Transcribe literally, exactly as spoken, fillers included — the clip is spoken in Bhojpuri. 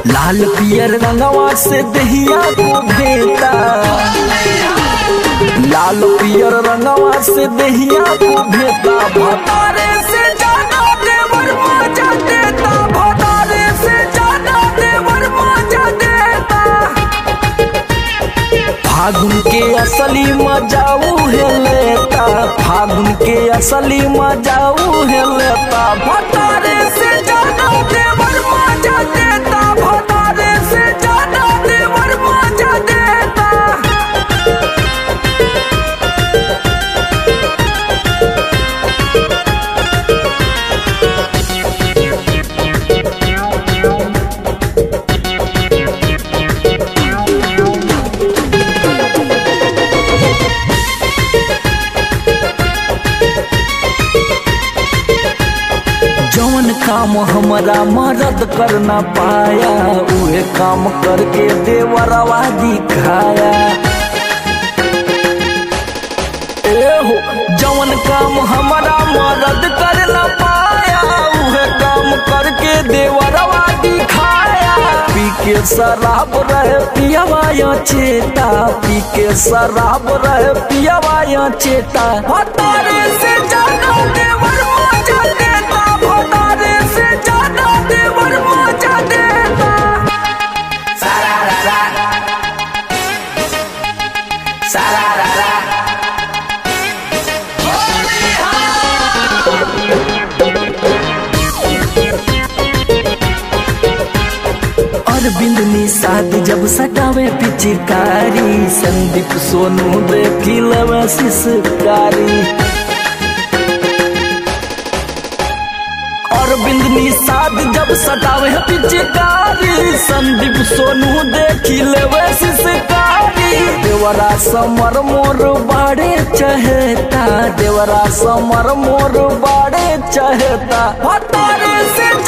लाल पियर रंगवा से दहिया को भेता, लाल पियर रंगवा से दहिया को भेता, भतारे से जाना देवर मजा देता, भतारे से जाना देवर मजा देता। फागुन के असली मजा उहे लेता, फागुन के असली मजा उहे लेता, भतारे से जाना देवर मजा देता, भतारे से जाना देवर मजा देता। जौन काम हमारा मरद कर ना पाया, उहे काम करके देवरवा दिखाया। एहो जौन काम हमारा मरद कर ना पाया, उहे काम करके देवरवा दिखाया। पी के शराब रहे पियवा या चेता, पी के शराब रहे पियवा या चेता, भतारे से जाना देवर मजा देता, भतारे से जाना देवर मजा देता। सारा रा रा सारा रा रा अरविंद निषाद जब सटावे पिचकारी, संदीप सोनू देखी लवे शिशकारी। अरविंद निषाद जब सटावे पिचकारी, संदीप सोनू देखी लेवे शिशकारी। देवरा समर मोर बाड़े चहेता, देवरा समर मोर बाड़े चहेता, भतारे से